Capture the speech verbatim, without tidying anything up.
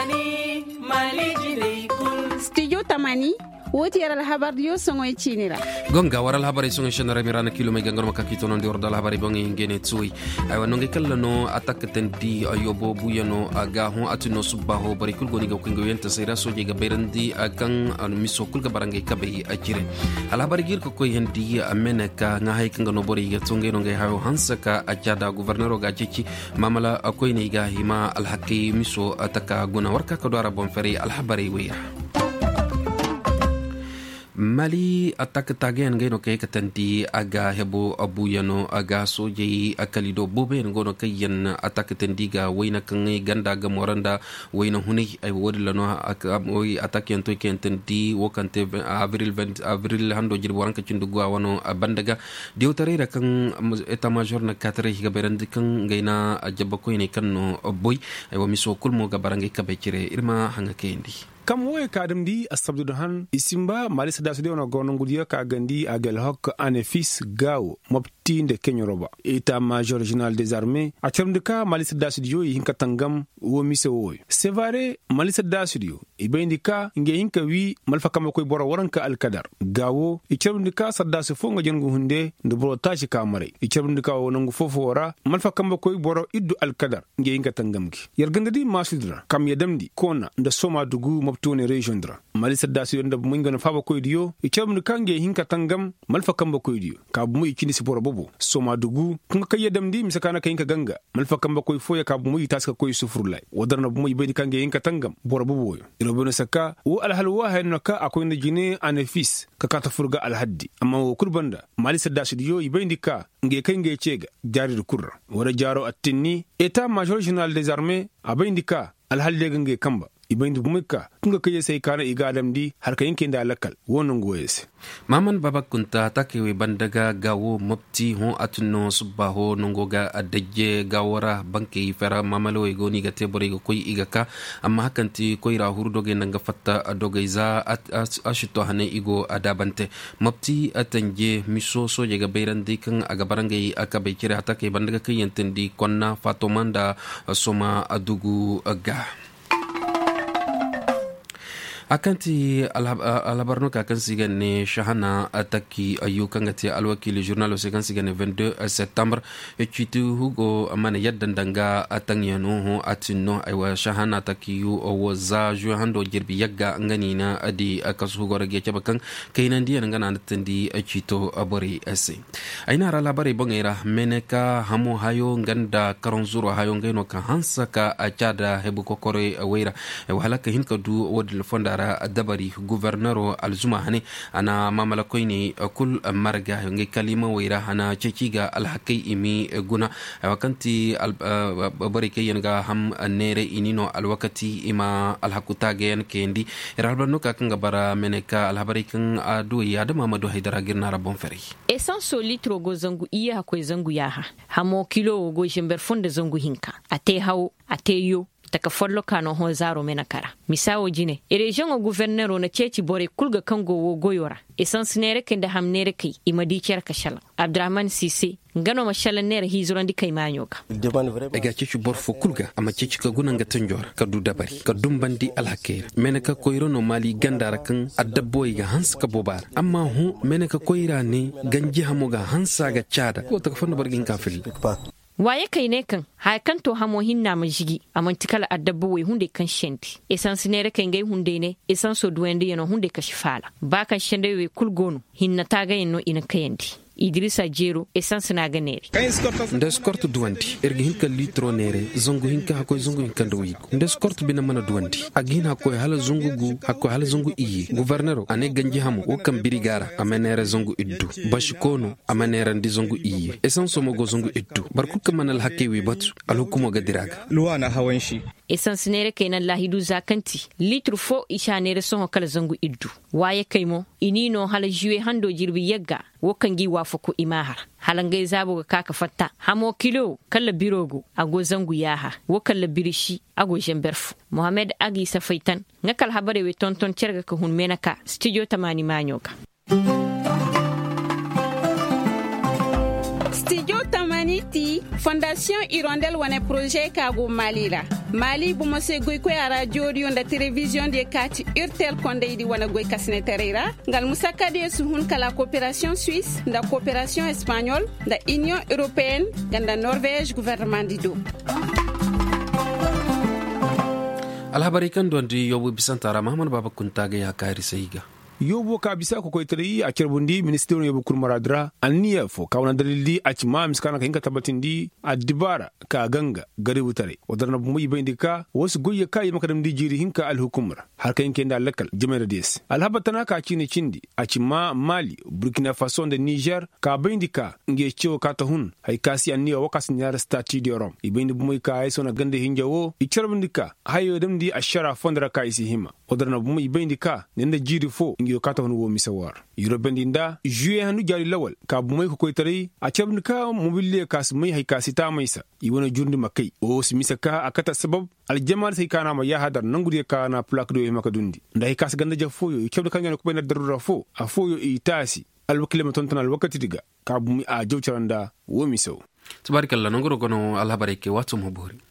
tamani mali jine kul studio tamani woti yara habar yo songo e chinira gonga waral habari songo shenara mirana kilo me gangor makakito non dior dal habari bongi ngene tsui ay wanonge kala no attaque tendi ayobo buyano aga hon atuno subaho bari kul goni go kingo yenta sayra soje ga berandi akan miso kul ga barange kabe ajire ala habari gir ko koy hendi ameneka nga hay kinga no bori ga tonge no ga hayo hansaka ajada gouverneur ga cici mamala akoy ne ga hima al hakki miso ataka gona warka ko dara bon feri al habari wiya Mali attaque tagen ngeno kay katanti aga hebo abuyano aga soje akalido bobe ngono kayen attaque tendiga wayna kan ganda ga moranda wayna huni ay wodilano aka moy attaque en to kententi wokante avril vingt avril hando jir waranka cindugo wano bandaga diwtarera kan état major na quatre ga berandi kan ngayna jabba ko ni kanno boy ay wa miso kulmo ga barangi kabecire irma hanga kendi kam woy kadam di asabdu han isimba mali sada sudi ona gono ngudiya ka gandi agel hok anefis gaw mopti de kenyoroba état major régional des armées a termdika mali sada sudi yo hinka tangam wo mise woy sevare mali sada sudi e bindika nge hinka wi malfa kam koy boro waranka al kadar gawo e termdika sada su fonga jengu hunde de boro tashi kamare e termdika wo nangu fofo wora malfa kam koy boro iddu al kadar nge hinka tangam ki yergandadi masudra kam yadamdi kona nda soma dugu tone region dra mali sadda su yonda mun gana faba koy diyo e chamnu kange hinka tangam malfa kamba koy diyo ka bu mu ikini si boro bobo soma dugu kun ka yedam di misakana ka hinka ganga malfa kamba koy foya ka bu mu itaska koy sufurlay wadarna bu mu ibedi kange hinka tangam boro bobo yo robono saka wo al halwa hayno ka akoy na jine anefis ka ka tafurga al haddi amma wo kurbanda mali sadda su diyo ibedi ka nge kay nge cega jari kurra wara jaro attinni état major régional des armées abindika al halde nge kamba ibandi bumika kunga kaye sai kana igadam di har kayin kinda lakal wonon goyes maman babakunta takewe bandaga gawo mopti ho atunno subaho nongoga adajje gawara banke fera mamalo e goni ga tebore go koy igaka amma hakanti koyra hurdoge nanga fatta dogaiza ashito hane igo adabante mopti atanje miso so je ga beirandi kan aga barangai akabe kire atake bandaga kayentendi konna fatomanda soma adugu aga akanti alabarno ka kan sigane shahana ataki ayu kangati alwakili journal se kan sigane vingt-deux septembre e chitu hugo amane yaddandanga atanyano ho atinno aywa shahana ataki yu owaza johando jirbi yagga nganina adi akasu hugo rage chabakan kainandi ngana natandi chito abori ese aina ra labari bongera meneka hamo hayo nganda karonzuro hayo ngeno ka hansaka achada hebu kokore awira e halaka hinka du wodil fonda dabari gouverneur alzuma hani ana mamala koyni kul marga ngi kalima wira hana cekiga alhaqi imi guna wakanti bari kayen ga ham nere inino alwakati ima alhaquta gen kendi iralbano ka kanga bara meneka alhabari kan adu ya da mamadu haidara girna rabon feri essence litro go zangu iya ko zangu yaha hamo kilo go jember fonde zangu hinka ate haw ate yo taka follo kano ho zaro mena kara misawo jine e region o gouverneur na ceci bore kulga kango wo goyora essence nere kende ham nere kai imadi cer kashala abdurrahman sisi ngano mashala nere hizurandi kai manyoka ega ceci bor fo kulga ama ceci ka gunanga tanjor ka du dabari ka dumbandi alhaker menaka koyro no mali gandara kan adabboy ga hans ka bobar amma hu menaka koyra ne ganji hamoga hansa ga chada ko taka fanno bargin kafil waye kai ne kan ha kan to hamo hinna majigi amantikala adabbo we hunde kan shenti essence nere kai ngai hunde ne essence duwende yano hunde kashifala ba kan shende we kulgonu hinna taga yeno ina kayandi Idrissa Jero essence na ganeri nda skort duwanti ergi hinka litro nere zongu hinka hakoy zongu hinka ndoyi nda skort bina mana duwanti agin hakoy hala zongu gu hakoy hala zongu iyi gouverneur ane ganji hamu o kam birigara amenere zongu iddu bashikono amenere ndi zongu iyi essence mo go zongu iddu barku kamanal hakke wi batu alhukumo gadiraga luwana hawanshi essence nere kayna lahidu zakanti litro fo isha nere son kala zongu iddu waye kaymo inino hala juwe hando jirbi yagga wokangi wafuku imahar halangai zabo ga kaka fatta hamo kilo kala birogo ago zangu yaha wo kala birishi ago jemberfu Mohamed Agi Safaitan ngakal habare we tonton cerga ko hun menaka studio tamani manyoka studio tamani ti Fondation Hirondelle wane projet kago Mali la. Mali bu mose goy ko ara jodi onda télévision de kati urtel konde di wana goy kasne terera ngal musaka de suhun kala coopération suisse nda coopération espagnole nda Union européenne ganda Norvège gouvernement di do. alhabari kan don di yobu bisantara Muhammad Baba Kuntage ya kairi sahiga yobo ka bisa ko koytari a cerbundi ministero yobo kurmaradra anniya fo kawna dalildi a cima miskana ka hinka tabatindi a dibara ka ganga gari wutare wadarna bu muy bindika wasu goye kai makadam di jiri hinka al hukumar har ka hinke da lakal jama'a des alhabatana ka cini cindi a cima Mali Burkina Faso da Niger ka bindika nge cewa ka ta hun hay kasi anniya wakas nyar stati di rom ibindi bu muy ka ay sona gande hinjawo i cerbundika hayo damdi ashara fondra ka isi hima wadarna bu muy bindika nenda jiri fo yo kata hono wo misawar yuro bendinda juye hanu jari lawal ka bumay ko koytari a cebnka mobile kas may hay kasita maysa iwona jurndi makay o simisa ka akata sabab al jamal sai kana ma ya hadar nangudi kana plak do makadundi nday kas ganda ja foyo cebdu kanya ko bena darura fo a foyo e tasi al wakile ton tan al wakati diga ka bumi a jawcaranda wo misaw tabarakallah nangoro gono alhabareke watum hobori